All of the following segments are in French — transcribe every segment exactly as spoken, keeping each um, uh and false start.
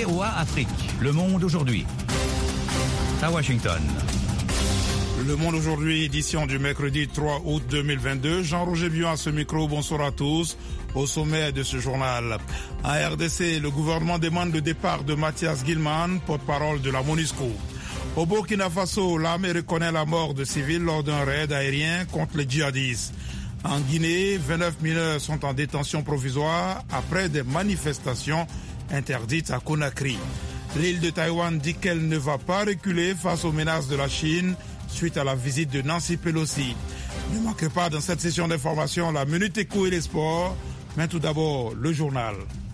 V O A Afrique. Le monde aujourd'hui. À Washington. Le Monde aujourd'hui, édition du mercredi trois août deux mille vingt-deux. Jean-Roger Bion à ce micro, bonsoir à tous. Au sommet de ce journal, en R D C, le gouvernement demande le départ de Mathias Gilman, porte-parole de la MONUSCO. Au Burkina Faso, l'armée reconnaît la mort de civils lors d'un raid aérien contre les djihadistes. En Guinée, vingt-neuf mineurs sont en détention provisoire après des manifestations interdites à Conakry. L'île de Taïwan dit qu'elle ne va pas reculer face aux menaces de la Chine suite à la visite de Nancy Pelosi. Ne manquez pas dans cette session d'information la Minute Éco et les sports. Mais tout d'abord, le journal.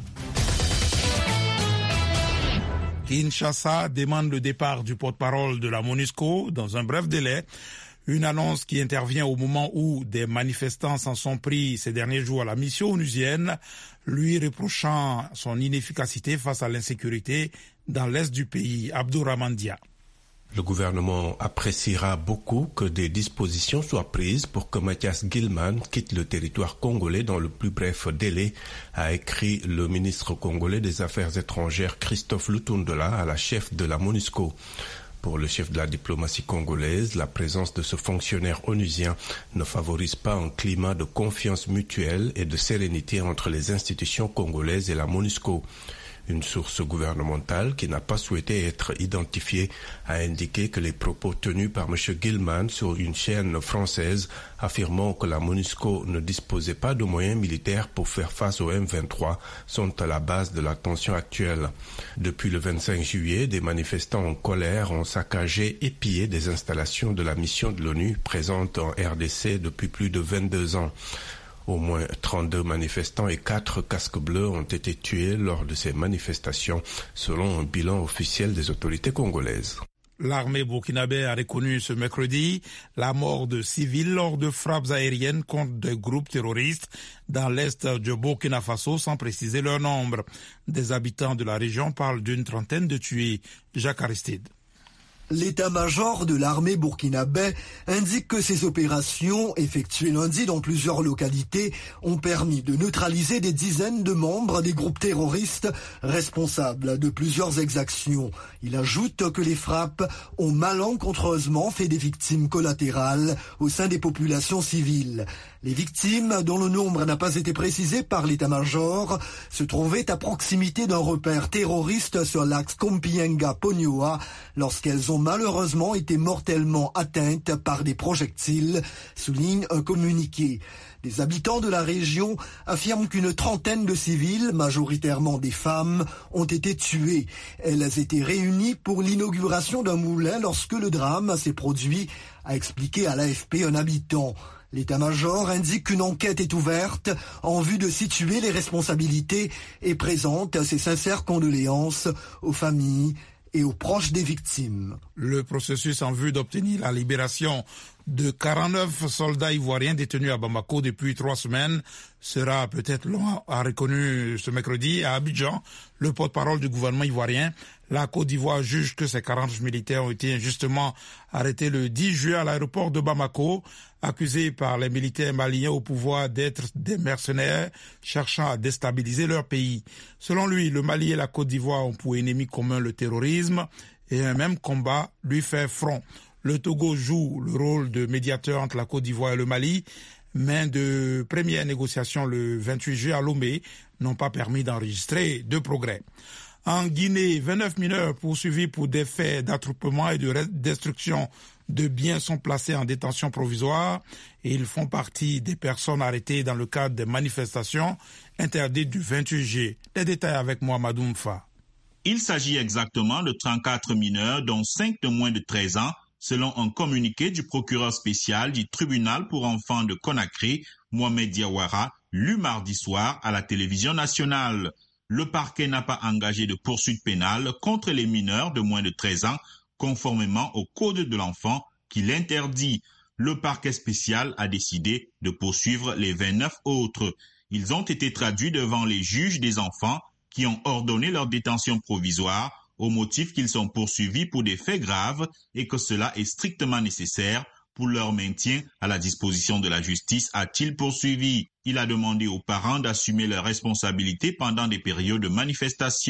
Kinshasa demande le départ du porte-parole de la MONUSCO dans un bref délai. Une annonce qui intervient au moment où des manifestants s'en sont pris ces derniers jours à la mission onusienne, lui reprochant son inefficacité face à l'insécurité dans l'est du pays. Abdourahmane Dia. Le gouvernement appréciera beaucoup que des dispositions soient prises pour que Mathias Gilman quitte le territoire congolais dans le plus bref délai, a écrit le ministre congolais des Affaires étrangères Christophe Lutundula à la chef de la MONUSCO. Pour le chef de la diplomatie congolaise, la présence de ce fonctionnaire onusien ne favorise pas un climat de confiance mutuelle et de sérénité entre les institutions congolaises et la MONUSCO. Une source gouvernementale qui n'a pas souhaité être identifiée a indiqué que les propos tenus par M. Gilman sur une chaîne française affirmant que la MONUSCO ne disposait pas de moyens militaires pour faire face au M vingt-trois sont à la base de la tension actuelle. Depuis le vingt-cinq juillet, des manifestants en colère ont saccagé et pillé des installations de la mission de l'ONU présente en R D C depuis plus de vingt-deux ans. Au moins trente-deux manifestants et quatre casques bleus ont été tués lors de ces manifestations, selon un bilan officiel des autorités congolaises. L'armée burkinabé a reconnu ce mercredi la mort de civils lors de frappes aériennes contre des groupes terroristes dans l'est du Burkina Faso, sans préciser leur nombre. Des habitants de la région parlent d'une trentaine de tués. Jacques Aristide. L'état-major de l'armée burkinabé indique que ces opérations, effectuées lundi dans plusieurs localités, ont permis de neutraliser des dizaines de membres des groupes terroristes responsables de plusieurs exactions. Il ajoute que les frappes ont malencontreusement fait des victimes collatérales au sein des populations civiles. Les victimes, dont le nombre n'a pas été précisé par l'état-major, se trouvaient à proximité d'un repère terroriste sur l'axe Kompienga-Ponyoa lorsqu'elles ont malheureusement été mortellement atteintes par des projectiles, souligne un communiqué. Les habitants de la région affirment qu'une trentaine de civils, majoritairement des femmes, ont été tués. Elles étaient réunies pour l'inauguration d'un moulin lorsque le drame s'est produit, a expliqué à l'A F P un habitant. L'état-major indique qu'une enquête est ouverte en vue de situer les responsabilités et présente ses sincères condoléances aux familles et aux proches des victimes. Le processus en vue d'obtenir la libération de quarante-neuf soldats ivoiriens détenus à Bamako depuis trois semaines sera peut-être long, a reconnu ce mercredi à Abidjan le porte-parole du gouvernement ivoirien. La Côte d'Ivoire juge que ces quarante militaires ont été injustement arrêtés le dix juillet à l'aéroport de Bamako, accusés par les militaires maliens au pouvoir d'être des mercenaires cherchant à déstabiliser leur pays. Selon lui, le Mali et la Côte d'Ivoire ont pour ennemi commun le terrorisme et un même combat lui fait front. Le Togo joue le rôle de médiateur entre la Côte d'Ivoire et le Mali, mais de premières négociations le vingt-huit juillet à Lomé n'ont pas permis d'enregistrer de progrès. En Guinée, vingt-neuf mineurs poursuivis pour des faits d'attroupement et de destruction de biens sont placés en détention provisoire et ils font partie des personnes arrêtées dans le cadre des manifestations interdites du vingt-huit juillet. Les détails avec Mohamedou Mfa. Il s'agit exactement de trente-quatre mineurs, dont cinq de moins de treize ans, selon un communiqué du procureur spécial du tribunal pour enfants de Conakry, Mohamed Diawara, lu mardi soir à la télévision nationale. Le parquet n'a pas engagé de poursuite pénale contre les mineurs de moins de treize ans, conformément au Code de l'enfant qui l'interdit. Le parquet spécial a décidé de poursuivre les vingt-neuf autres. Ils ont été traduits devant les juges des enfants qui ont ordonné leur détention provisoire au motif qu'ils sont poursuivis pour des faits graves et que cela est strictement nécessaire pour leur maintien à la disposition de la justice, a-t-il poursuivi. Il a demandé aux parents d'assumer leurs responsabilités pendant des périodes de manifestation.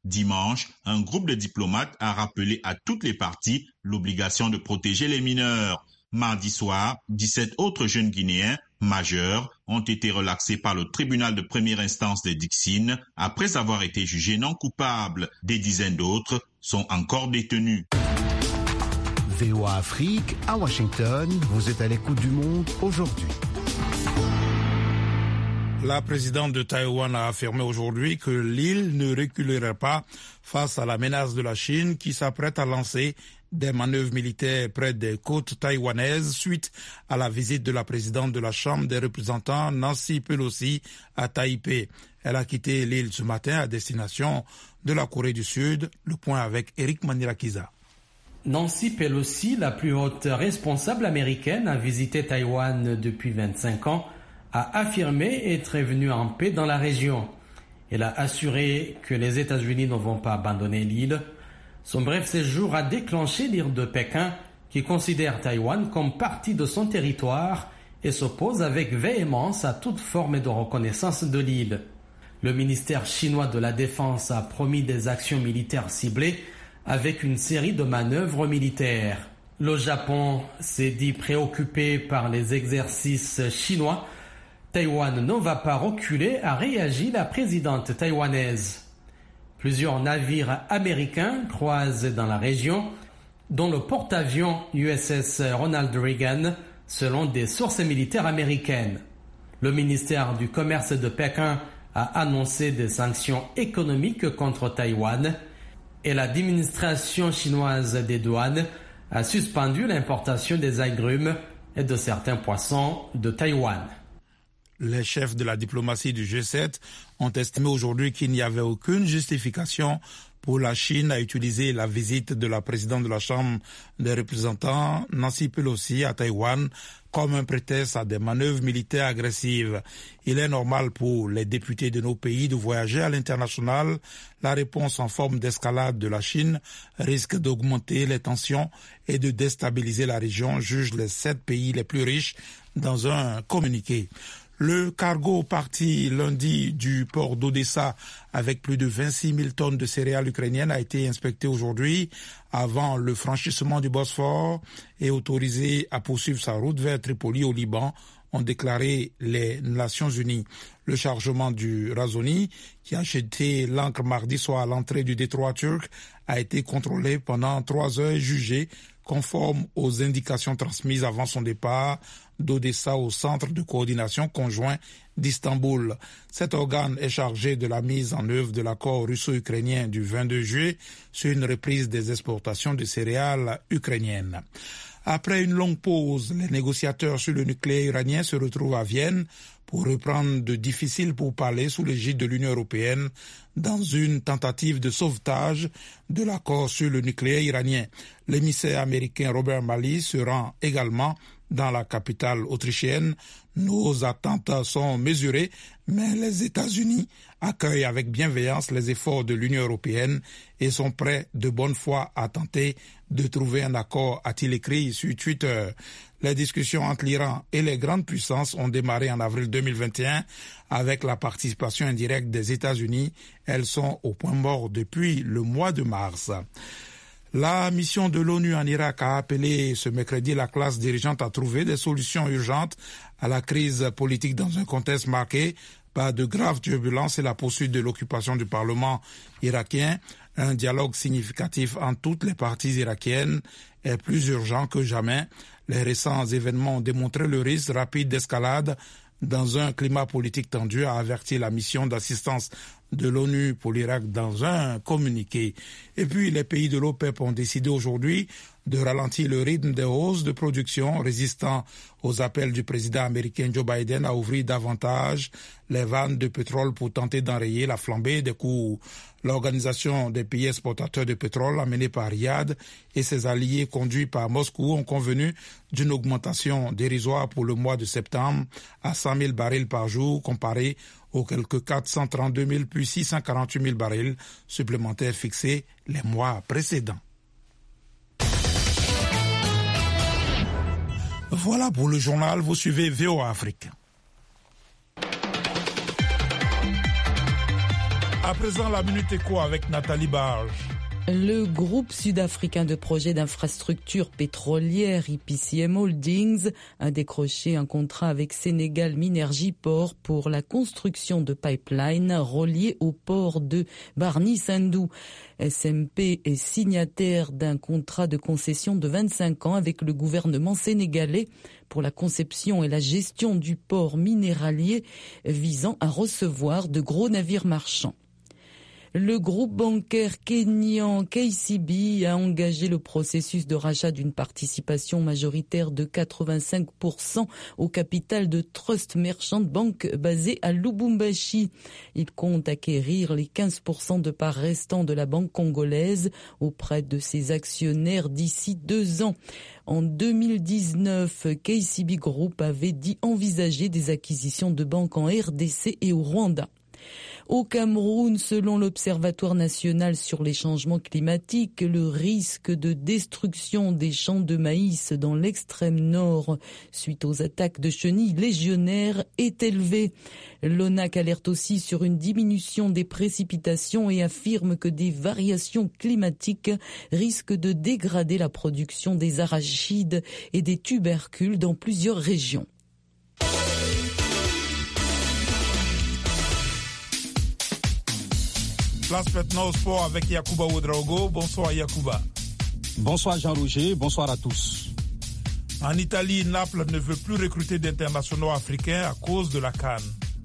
Dimanche, un groupe de diplomates a rappelé à toutes les parties l'obligation de protéger les mineurs. Mardi soir, dix-sept autres jeunes Guinéens majeurs ont été relaxés par le tribunal de première instance de Dixine après avoir été jugés non coupables. Des dizaines d'autres sont encore détenus. V O A Afrique, à Washington, vous êtes à l'écoute du monde aujourd'hui. La présidente de Taïwan a affirmé aujourd'hui que l'île ne reculerait pas face à la menace de la Chine qui s'apprête à lancer des manœuvres militaires près des côtes taïwanaises suite à la visite de la présidente de la Chambre des représentants Nancy Pelosi à Taipei. Elle a quitté l'île ce matin à destination de la Corée du Sud. Le point avec Eric Manirakiza. Nancy Pelosi, la plus haute responsable américaine, a visité Taïwan depuis vingt-cinq ans, a affirmé être venue en paix dans la région. Elle a assuré que les États-Unis ne vont pas abandonner l'île. Son bref séjour a déclenché l'ire de Pékin, qui considère Taïwan comme partie de son territoire et s'oppose avec véhémence à toute forme de reconnaissance de l'île. Le ministère chinois de la Défense a promis des actions militaires ciblées avec une série de manœuvres militaires. Le Japon s'est dit préoccupé par les exercices chinois. Taïwan ne va pas reculer, a réagi la présidente taïwanaise. Plusieurs navires américains croisent dans la région, dont le porte-avions U S S Ronald Reagan, selon des sources militaires américaines. Le ministère du Commerce de Pékin a annoncé des sanctions économiques contre Taïwan et l'administration chinoise des douanes a suspendu l'importation des agrumes et de certains poissons de Taïwan. Les chefs de la diplomatie du G sept ont estimé aujourd'hui qu'il n'y avait aucune justification pour la Chine à utiliser la visite de la présidente de la Chambre des représentants, Nancy Pelosi, à Taïwan comme un prétexte à des manœuvres militaires agressives. Il est normal pour les députés de nos pays de voyager à l'international. La réponse en forme d'escalade de la Chine risque d'augmenter les tensions et de déstabiliser la région, jugent les sept pays les plus riches dans un communiqué. Le cargo parti lundi du port d'Odessa avec plus de vingt-six mille tonnes de céréales ukrainiennes a été inspecté aujourd'hui avant le franchissement du Bosphore et autorisé à poursuivre sa route vers Tripoli au Liban, ont déclaré les Nations Unies. Le chargement du Razoni, qui a jeté l'ancre mardi soir à l'entrée du détroit turc, a été contrôlé pendant trois heures et jugé conforme aux indications transmises avant son départ d'Odessa au Centre de coordination conjoint d'Istanbul. Cet organe est chargé de la mise en œuvre de l'accord russo-ukrainien du vingt-deux juillet sur une reprise des exportations de céréales ukrainiennes. Après une longue pause, les négociateurs sur le nucléaire iranien se retrouvent à Vienne pour reprendre de difficiles pourparlers sous l'égide de l'Union européenne dans une tentative de sauvetage de l'accord sur le nucléaire iranien. L'émissaire américain Robert Malley se rend également dans la capitale autrichienne. Nos attentes sont mesurées, mais les États-Unis accueillent avec bienveillance les efforts de l'Union européenne et sont prêts de bonne foi à tenter de trouver un accord, a-t-il écrit sur Twitter. Les discussions entre l'Iran et les grandes puissances ont démarré en avril deux mille vingt et un avec la participation indirecte des États-Unis. Elles sont au point mort depuis le mois de mars. La mission de l'ONU en Irak a appelé ce mercredi la classe dirigeante à trouver des solutions urgentes à la crise politique dans un contexte marqué par de graves turbulences et la poursuite de l'occupation du Parlement irakien. Un dialogue significatif entre toutes les parties irakiennes est plus urgent que jamais. Les récents événements ont démontré le risque rapide d'escalade dans un climat politique tendu, a averti la mission d'assistance de l'ONU pour l'Irak dans un communiqué. Et puis les pays de l'OPEP ont décidé aujourd'hui de ralentir le rythme des hausses de production, résistant aux appels du président américain Joe Biden à ouvrir davantage les vannes de pétrole pour tenter d'enrayer la flambée des coûts. L'organisation des pays exportateurs de pétrole, amenée par Riyad et ses alliés conduits par Moscou, ont convenu d'une augmentation dérisoire pour le mois de septembre à cent mille barils par jour, comparé aux quelques quatre cent trente-deux mille puis six cent quarante-huit mille barils supplémentaires fixés les mois précédents. Voilà pour le journal, vous suivez V O A Afrique. À présent, la Minute Éco avec Nathalie Barge. Le groupe sud-africain de projets d'infrastructures pétrolières I P C M Holdings a décroché un contrat avec Sénégal Minergie Port pour la construction de pipelines reliés au port de Bargny-Sendou. S M P est signataire d'un contrat de concession de vingt-cinq ans avec le gouvernement sénégalais pour la conception et la gestion du port minéralier visant à recevoir de gros navires marchands. Le groupe bancaire kényan K C B a engagé le processus de rachat d'une participation majoritaire de quatre-vingt-cinq pour cent au capital de Trust Merchant Bank basé à Lubumbashi. Il compte acquérir les quinze pour cent de parts restants de la banque congolaise auprès de ses actionnaires d'ici deux ans. En deux mille dix-neuf, K C B Group avait dit envisager des acquisitions de banques en R D C et au Rwanda. Au Cameroun, selon l'Observatoire national sur les changements climatiques, le risque de destruction des champs de maïs dans l'extrême nord suite aux attaques de chenilles légionnaires est élevé. L'ONAC alerte aussi sur une diminution des précipitations et affirme que des variations climatiques risquent de dégrader la production des arachides et des tubercules dans plusieurs régions. Place maintenant au sport avec Yacouba Ouedraogo. Bonsoir Yacouba. Bonsoir Jean-Roger, bonsoir à tous. En Italie, Naples ne veut plus recruter d'internationaux africains à cause de la CAN.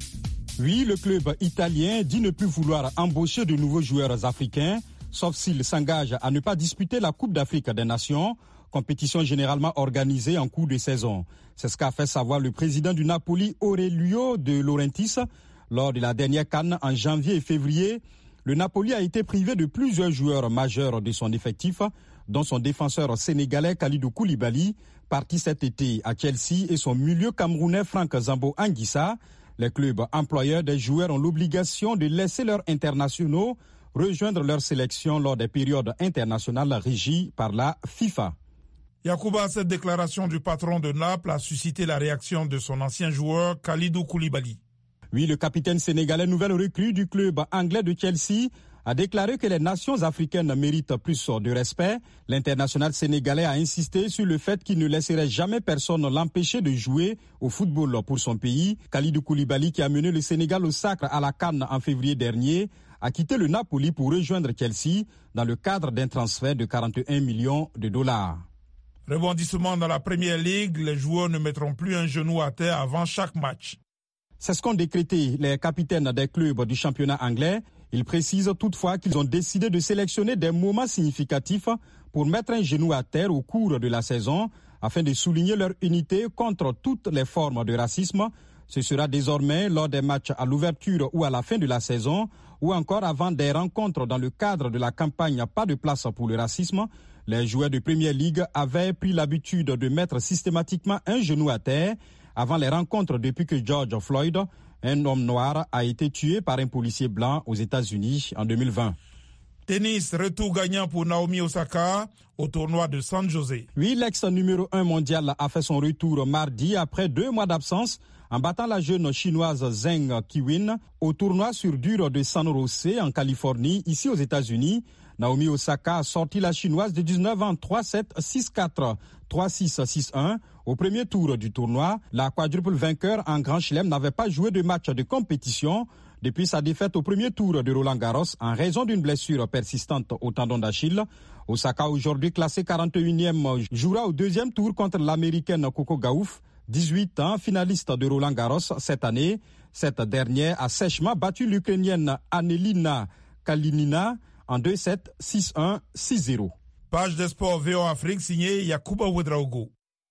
Oui, le club italien dit ne plus vouloir embaucher de nouveaux joueurs africains, sauf s'il s'engage à ne pas disputer la Coupe d'Afrique des Nations, compétition généralement organisée en cours de saison. C'est ce qu'a fait savoir le président du Napoli, Aurelio De Laurentiis, lors de la dernière CAN en janvier et février. Le Napoli a été privé de plusieurs joueurs majeurs de son effectif, dont son défenseur sénégalais Kalidou Koulibaly, parti cet été à Chelsea, et son milieu camerounais Franck Zambo Anguissa. Les clubs employeurs des joueurs ont l'obligation de laisser leurs internationaux rejoindre leur sélection lors des périodes internationales régies par la FIFA. Yacouba, cette déclaration du patron de Naples a suscité la réaction de son ancien joueur Kalidou Koulibaly. Oui, le capitaine sénégalais, nouvelle recrue du club anglais de Chelsea, a déclaré que les nations africaines méritent plus de respect. L'international sénégalais a insisté sur le fait qu'il ne laisserait jamais personne l'empêcher de jouer au football pour son pays. Kalidou Koulibaly, qui a mené le Sénégal au sacre à la CAN en février dernier, a quitté le Napoli pour rejoindre Chelsea dans le cadre d'un transfert de quarante et un millions de dollars. Rebondissement dans la Premier League, les joueurs ne mettront plus un genou à terre avant chaque match. C'est ce qu'ont décrété les capitaines des clubs du championnat anglais. Ils précisent toutefois qu'ils ont décidé de sélectionner des moments significatifs pour mettre un genou à terre au cours de la saison afin de souligner leur unité contre toutes les formes de racisme. Ce sera désormais lors des matchs à l'ouverture ou à la fin de la saison ou encore avant des rencontres dans le cadre de la campagne Pas de place pour le racisme. Les joueurs de Premier League avaient pris l'habitude de mettre systématiquement un genou à terre avant les rencontres depuis que George Floyd, un homme noir, a été tué par un policier blanc aux États-Unis en deux mille vingt. Tennis, retour gagnant pour Naomi Osaka au tournoi de San José. Oui, l'ex numéro un mondial a fait son retour mardi après deux mois d'absence en battant la jeune chinoise Zheng Qiwen au tournoi sur dur de San José en Californie, ici aux États-Unis. Naomi Osaka a sorti la chinoise de dix-neuf ans trois sept, six quatre, trois six, six un. Au premier tour du tournoi, la quadruple vainqueur en Grand Chelem n'avait pas joué de match de compétition depuis sa défaite au premier tour de Roland Garros en raison d'une blessure persistante au tendon d'Achille. Osaka, aujourd'hui classée quarante et unième, jouera au deuxième tour contre l'américaine Coco Gauff, dix-huit ans, finaliste de Roland Garros cette année. Cette dernière a sèchement battu l'Ukrainienne Anelina Kalinina en deux sept, six un, six zéro. Page des sports V O Afrique signée Yacouba Ouedraogo.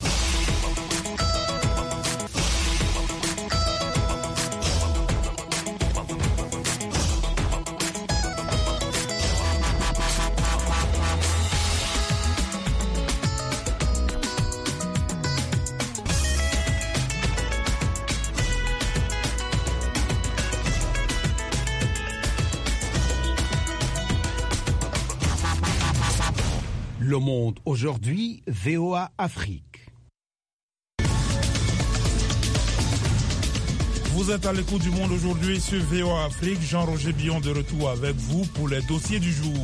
Le Monde aujourd'hui, V O A Afrique. Vous êtes à l'écoute du Monde aujourd'hui sur V O A Afrique. Jean-Roger Billon de retour avec vous pour les dossiers du jour.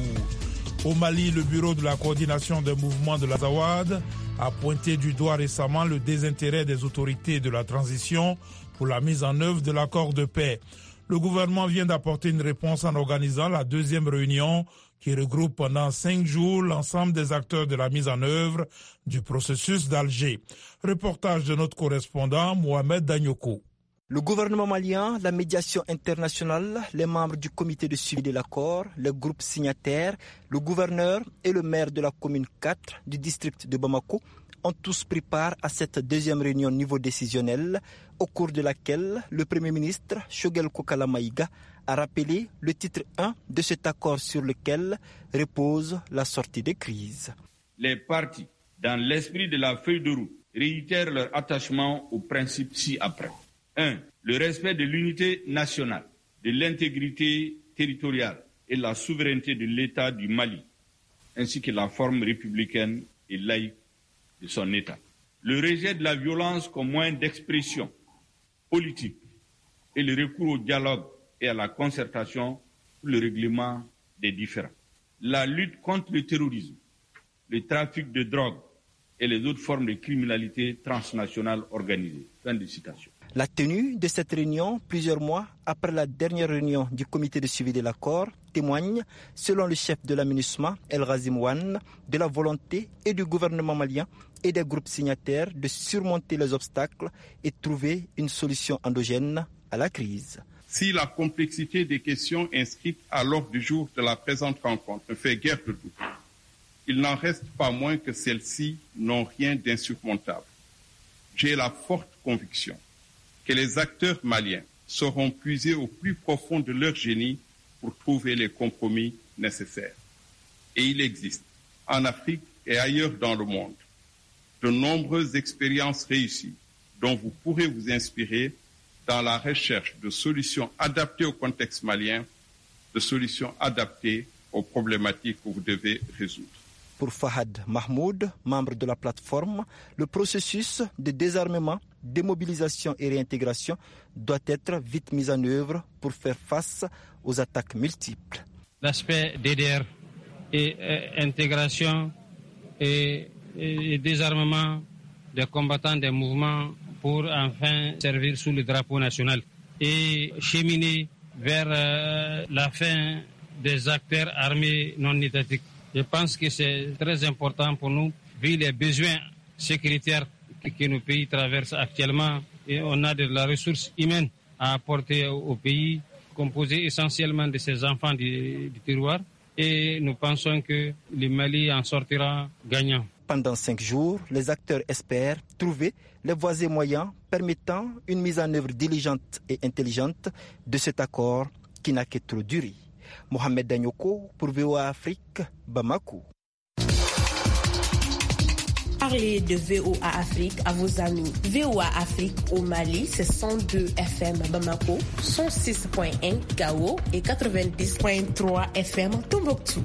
Au Mali, le bureau de la coordination des mouvements de l'Azawad a pointé du doigt récemment le désintérêt des autorités de la transition pour la mise en œuvre de l'accord de paix. Le gouvernement vient d'apporter une réponse en organisant la deuxième réunion qui regroupe pendant cinq jours l'ensemble des acteurs de la mise en œuvre du processus d'Alger. Reportage de notre correspondant Mohamed Danyoko. Le gouvernement malien, la médiation internationale, les membres du comité de suivi de l'accord, les groupes signataires, le gouverneur et le maire de la commune quatre du district de Bamako ont tous pris part à cette deuxième réunion niveau décisionnel, au cours de laquelle le Premier ministre Choguel Kokala Maïga a rappelé le titre un de cet accord sur lequel repose la sortie des crises. Les partis, dans l'esprit de la feuille de route, réitèrent leur attachement aux principes ci-après. un. Le respect de l'unité nationale, de l'intégrité territoriale et de la souveraineté de l'État du Mali, ainsi que la forme républicaine et laïque de son État. Le rejet de la violence comme moyen d'expression politique et le recours au dialogue et à la concertation pour le règlement des différends. La lutte contre le terrorisme, le trafic de drogue et les autres formes de criminalité transnationale organisée. Fin de citation. La tenue de cette réunion, plusieurs mois après la dernière réunion du comité de suivi de l'accord, témoigne, selon le chef de la MINUSMA, El Ghazim Wan, de la volonté et du gouvernement malien et des groupes signataires de surmonter les obstacles et trouver une solution endogène à la crise. Si la complexité des questions inscrites à l'ordre du jour de la présente rencontre ne fait guère de doute, il n'en reste pas moins que celles-ci n'ont rien d'insurmontable. J'ai la forte conviction que les acteurs maliens sauront puiser au plus profond de leur génie pour trouver les compromis nécessaires. Et il existe, en Afrique et ailleurs dans le monde, de nombreuses expériences réussies dont vous pourrez vous inspirer dans la recherche de solutions adaptées au contexte malien, de solutions adaptées aux problématiques que vous devez résoudre. Pour Fahad Mahmoud, membre de la plateforme, le processus de désarmement, démobilisation et réintégration doit être vite mis en œuvre pour faire face aux attaques multiples. L'aspect D D R et euh, intégration et, et désarmement des combattants des mouvements pour enfin servir sous le drapeau national et cheminer vers euh, la fin des acteurs armés non étatiques. Je pense que c'est très important pour nous, vu les besoins sécuritaires que, que nos pays traversent actuellement. Et on a de la ressource humaine à apporter au, au pays, composé essentiellement de ces enfants du, du terroir. Et nous pensons que le Mali en sortira gagnant. Pendant cinq jours, les acteurs espèrent trouver les voies et moyens permettant une mise en œuvre diligente et intelligente de cet accord qui n'a que trop duré. Mohamed Danyoko pour V O A Afrique, Bamako. Parlez de V O A Afrique à vos amis. V O A Afrique au Mali, c'est cent deux F M Bamako, cent six point un Gao et quatre-vingt-dix point trois F M Tombouctou.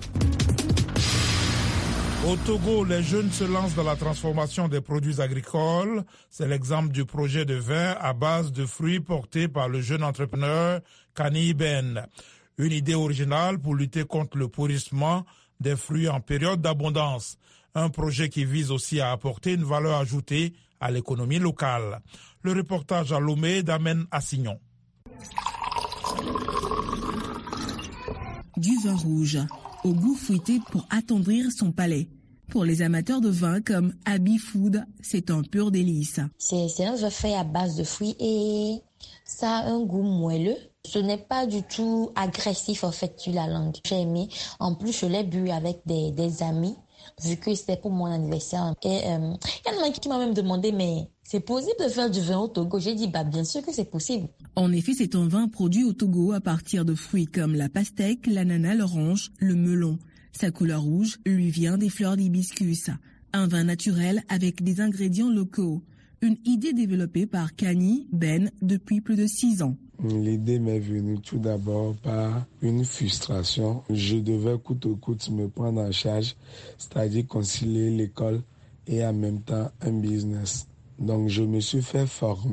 Au Togo, les jeunes se lancent dans la transformation des produits agricoles. C'est l'exemple du projet de vin à base de fruits porté par le jeune entrepreneur Kani Ben. Une idée originale pour lutter contre le pourrissement des fruits en période d'abondance. Un projet qui vise aussi à apporter une valeur ajoutée à l'économie locale. Le reportage à Lomé d'Amen Assignon. Du vin rouge, au goût fruité pour attendrir son palais. Pour les amateurs de vin comme Abbey Food, c'est un pur délice. C'est, c'est un vin fait à base de fruits et ça a un goût moelleux. Ce n'est pas du tout agressif en fait sur la langue. J'ai aimé. En plus, je l'ai bu avec des, des amis, vu que c'était pour mon anniversaire. Et il euh, y en a qui m'a même demandé, mais c'est possible de faire du vin au Togo? J'ai dit, bah bien sûr que c'est possible. En effet, c'est un vin produit au Togo à partir de fruits comme la pastèque, l'ananas, l'orange, le melon. Sa couleur rouge lui vient des fleurs d'hibiscus. Un vin naturel avec des ingrédients locaux. Une idée développée par Kani Ben depuis plus de six ans. L'idée m'est venue tout d'abord par une frustration. Je devais coûte que coûte me prendre en charge, c'est-à-dire concilier l'école et en même temps un business. Donc je me suis fait former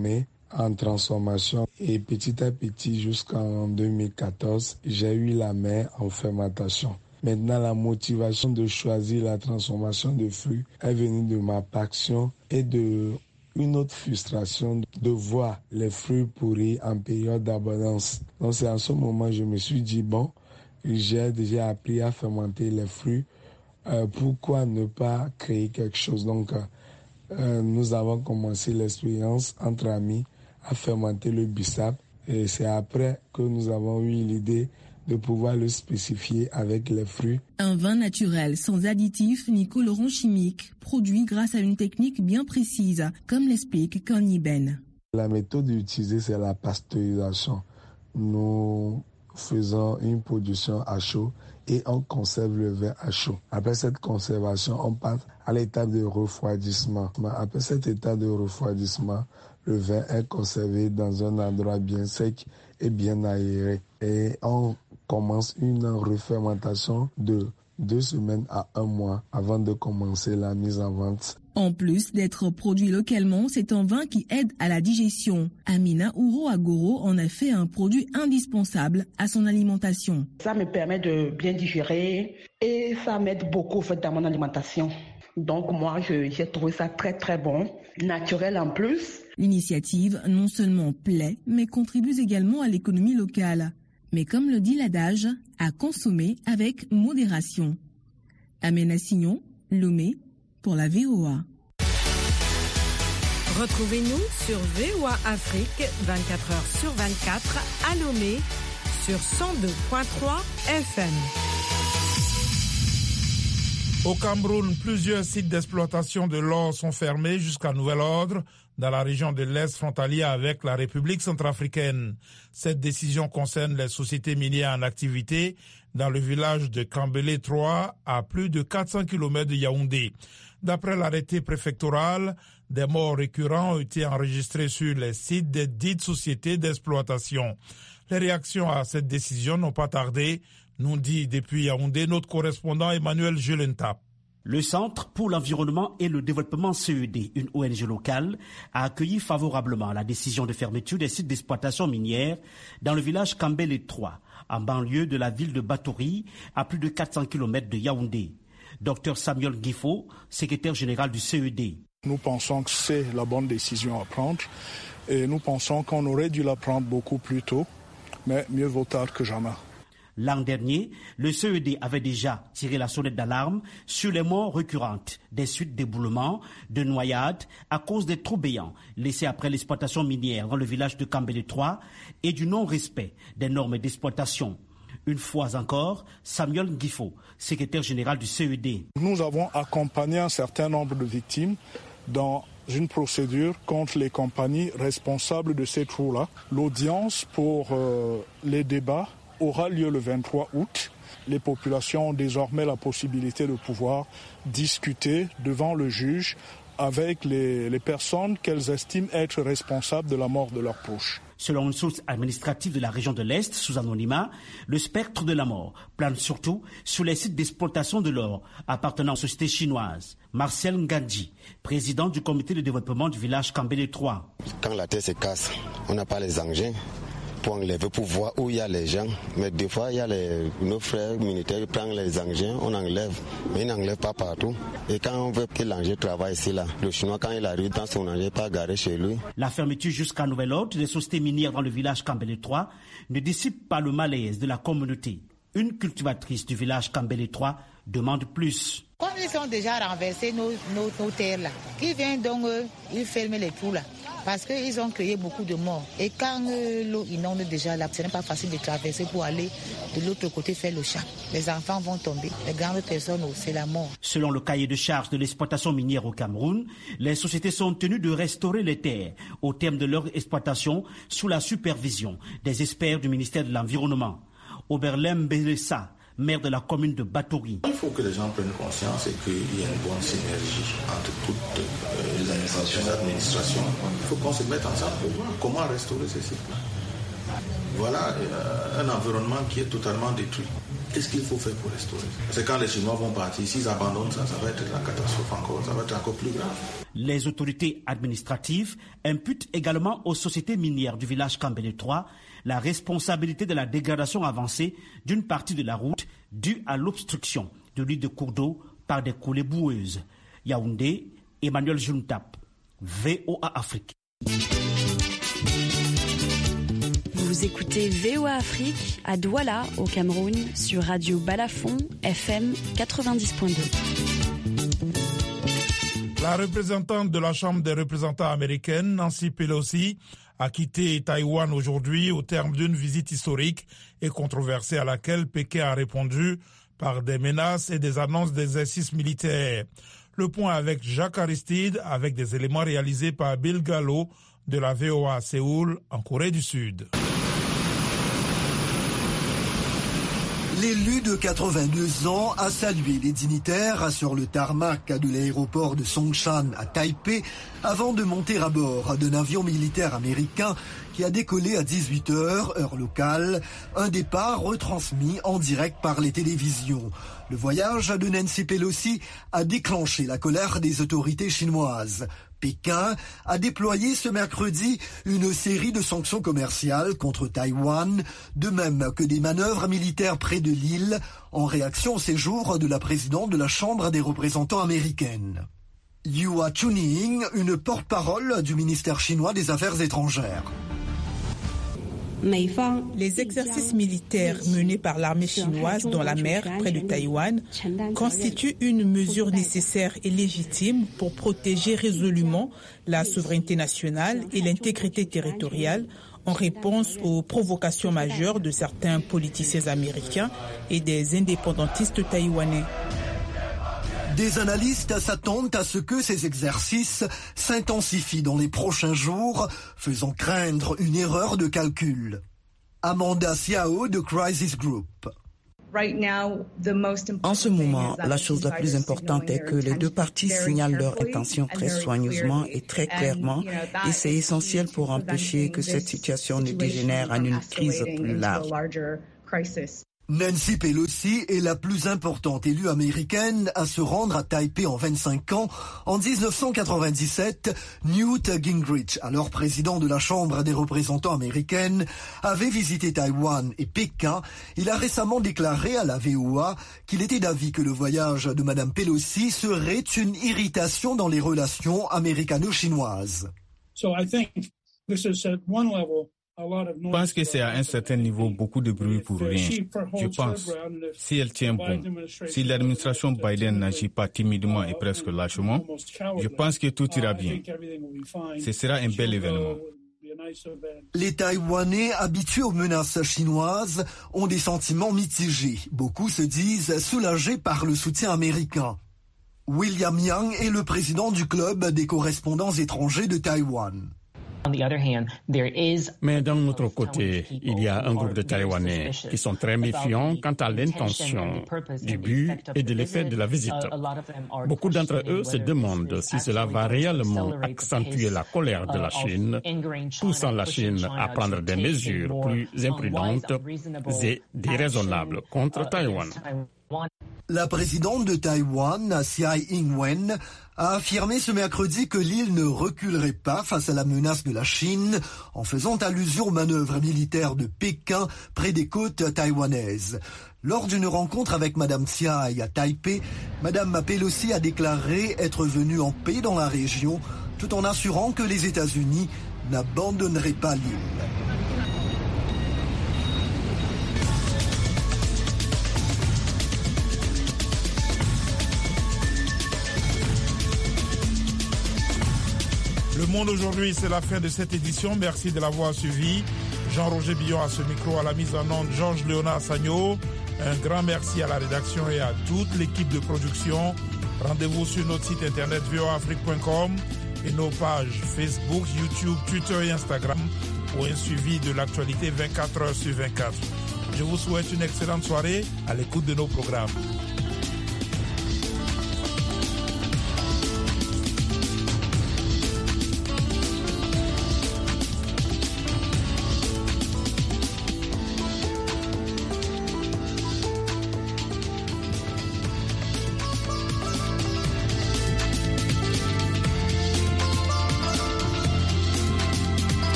en transformation et petit à petit jusqu'en deux mille quatorze, j'ai eu la main en fermentation. Maintenant, la motivation de choisir la transformation de fruits est venue de ma passion et de une autre frustration de voir les fruits pourris en période d'abondance. Donc c'est en ce moment que je me suis dit, bon, j'ai déjà appris à fermenter les fruits, euh, pourquoi ne pas créer quelque chose? Donc euh, nous avons commencé l'expérience entre amis à fermenter le bissap et c'est après que nous avons eu l'idée de pouvoir le spécifier avec les fruits. Un vin naturel sans additifs ni colorants chimiques, produit grâce à une technique bien précise, comme l'explique Kanye Ben. La méthode utilisée, c'est la pasteurisation. Nous faisons une production à chaud et on conserve le vin à chaud. Après cette conservation, on passe à l'étape de refroidissement. Après cet état de refroidissement, le vin est conservé dans un endroit bien sec et bien aéré. Et on commence une refermentation de deux semaines à un mois avant de commencer la mise en vente. En plus d'être produit localement, c'est un vin qui aide à la digestion. Amina Ouro-Agoro en a fait un produit indispensable à son alimentation. Ça me permet de bien digérer et ça m'aide beaucoup en fait, dans mon alimentation. Donc moi, je, j'ai trouvé ça très très bon, naturel en plus. L'initiative non seulement plaît, mais contribue également à l'économie locale. Mais comme le dit l'adage, à consommer avec modération. Amena Signon, Lomé, pour la V O A. Retrouvez-nous sur V O A Afrique vingt-quatre heures sur vingt-quatre à Lomé sur cent deux virgule trois F M. Au Cameroun, plusieurs sites d'exploitation de l'or sont fermés jusqu'à nouvel ordre dans la région de l'Est frontalière avec la République centrafricaine. Cette décision concerne les sociétés minières en activité dans le village de Kambélé trois, à plus de quatre cents kilomètres de Yaoundé. D'après l'arrêté préfectoral, des morts récurrents ont été enregistrés sur les sites des dites sociétés d'exploitation. Les réactions à cette décision n'ont pas tardé, nous dit depuis Yaoundé notre correspondant Emmanuel Gelenta. Le Centre pour l'environnement et le développement C E D, une O N G locale, a accueilli favorablement la décision de fermeture des sites d'exploitation minière dans le village Kambélé trois, en banlieue de la ville de Batouri, à plus de quatre cents kilomètres de Yaoundé. Docteur Samuel Guifo, secrétaire général du C E D. Nous pensons que c'est la bonne décision à prendre et nous pensons qu'on aurait dû la prendre beaucoup plus tôt, mais mieux vaut tard que jamais. L'an dernier, le C E D avait déjà tiré la sonnette d'alarme sur les morts récurrentes des suites d'éboulements, de noyades à cause des trous béants laissés après l'exploitation minière dans le village de Kambélé trois et du non-respect des normes d'exploitation. Une fois encore, Samuel Guifo, secrétaire général du C E D. Nous avons accompagné un certain nombre de victimes dans une procédure contre les compagnies responsables de ces trous-là. L'audience pour euh, les débats aura lieu le vingt-trois août. Les populations ont désormais la possibilité de pouvoir discuter devant le juge avec les, les personnes qu'elles estiment être responsables de la mort de leurs proches. Selon une source administrative de la région de l'Est, sous anonymat, le spectre de la mort plane surtout sur les sites d'exploitation de l'or appartenant aux sociétés chinoises. Marcel Ngandji, président du comité de développement du village Kambélé trois. Quand la terre se casse, on n'a pas les engins pour enlever, pour voir où il y a les gens. Mais des fois, il y a les, nos frères militaires qui prennent les engins, on enlève. Mais ils n'enlèvent pas partout. Et quand on veut que l'engin travaille ici, là, le Chinois, quand il arrive dans son engin, pas garé chez lui. La fermeture jusqu'à nouvel ordre des sociétés minières dans le village Kambélé trois ne dissipe pas le malaise de la communauté. Une cultivatrice du village Kambélé trois demande plus. Comme ils ont déjà renversé nos, nos, nos terres là, qui viennent donc, euh, ils ferment les trous là. Parce qu'ils ont créé beaucoup de morts. Et quand euh, l'eau inonde déjà là, ce n'est pas facile de traverser pour aller de l'autre côté faire le champ. Les enfants vont tomber, les grandes personnes, c'est la mort. Selon le cahier de charge de l'exploitation minière au Cameroun, les sociétés sont tenues de restaurer les terres au terme de leur exploitation sous la supervision des experts du ministère de l'Environnement. Oberlem Belessa, maire de la commune de Batouri. Il faut que les gens prennent conscience et qu'il y ait une bonne synergie entre toutes euh, les administrations. Les administrations. Il faut qu'on se mette ensemble pour voir comment restaurer ces sites-là. voilà euh, un environnement qui est totalement détruit. Qu'est-ce qu'il faut faire pour restaurer? C'est quand les Chinois vont partir, s'ils abandonnent ça, ça va être la catastrophe encore, ça va être encore plus grave. Les autorités administratives imputent également aux sociétés minières du village Kambele trois la responsabilité de la dégradation avancée d'une partie de la route due à l'obstruction de l'île de cours d'eau par des coulées boueuses. Yaoundé, Emmanuel Juntap, V O A Afrique. Vous écoutez V O A Afrique à Douala, au Cameroun, sur Radio Balafon, F M quatre-vingt-dix point deux. La représentante de la Chambre des représentants américaine, Nancy Pelosi, a quitté Taïwan aujourd'hui au terme d'une visite historique et controversée à laquelle Pékin a répondu par des menaces et des annonces d'exercices militaires. Le point avec Jacques Aristide, avec des éléments réalisés par Bill Gallo de la V O A à Séoul, en Corée du Sud. L'élu de quatre-vingt-deux ans a salué les dignitaires sur le tarmac de l'aéroport de Songshan à Taipei avant de monter à bord d'un avion militaire américain qui a décollé à dix-huit heures, heure locale, un départ retransmis en direct par les télévisions. Le voyage de Nancy Pelosi a déclenché la colère des autorités chinoises. Pékin a déployé ce mercredi une série de sanctions commerciales contre Taïwan, de même que des manœuvres militaires près de l'île, en réaction au séjour de la présidente de la Chambre des représentants américaine. Yua Chunying, une porte-parole du ministère chinois des Affaires étrangères. Les exercices militaires menés par l'armée chinoise dans la mer près de Taïwan constituent une mesure nécessaire et légitime pour protéger résolument la souveraineté nationale et l'intégrité territoriale en réponse aux provocations majeures de certains politiciens américains et des indépendantistes taïwanais. Des analystes s'attendent à ce que ces exercices s'intensifient dans les prochains jours, faisant craindre une erreur de calcul. Amanda Siao de Crisis Group. En ce moment, la chose la plus importante est que les deux parties signalent leurs intentions très soigneusement et très clairement, et c'est essentiel pour empêcher que cette situation ne dégénère en une crise plus large. Nancy Pelosi est la plus importante élue américaine à se rendre à Taipei en vingt-cinq ans. En dix-neuf cent quatre-vingt-dix-sept, Newt Gingrich, alors président de la Chambre des représentants américaine, avait visité Taïwan et Pékin. Il a récemment déclaré à la V O A qu'il était d'avis que le voyage de Mme Pelosi serait une irritation dans les relations américano-chinoises. So I think this is at one level. Je pense que c'est à un certain niveau beaucoup de bruit pour rien. Je pense, si elle tient bon, si l'administration Biden n'agit pas timidement et presque lâchement, je pense que tout ira bien. Ce sera un bel événement. Les Taïwanais habitués aux menaces chinoises ont des sentiments mitigés. Beaucoup se disent soulagés par le soutien américain. William Yang est le président du club des correspondants étrangers de Taïwan. Mais d'un autre côté, il y a un groupe de Taïwanais qui sont très méfiants quant à l'intention, du but et de l'effet de la visite. Beaucoup d'entre eux se demandent si cela va réellement accentuer la colère de la Chine, poussant la Chine à prendre des mesures plus imprudentes et déraisonnables contre Taïwan. La présidente de Taïwan, Tsai Ing-wen, a affirmé ce mercredi que l'île ne reculerait pas face à la menace de la Chine en faisant allusion aux manœuvres militaires de Pékin près des côtes taïwanaises. Lors d'une rencontre avec Mme Tsai à Taipei, Mme Pelosi a déclaré être venue en paix dans la région tout en assurant que les États-Unis n'abandonneraient pas l'île. Le Monde aujourd'hui, c'est la fin de cette édition. Merci de l'avoir suivi. Jean-Roger Billon à ce micro, à la mise en onde, Georges Léonard Sagno. Un grand merci à la rédaction et à toute l'équipe de production. Rendez-vous sur notre site internet v o a afrique point com et nos pages Facebook, YouTube, Twitter et Instagram pour un suivi de l'actualité vingt-quatre heures sur vingt-quatre. Je vous souhaite une excellente soirée à l'écoute de nos programmes.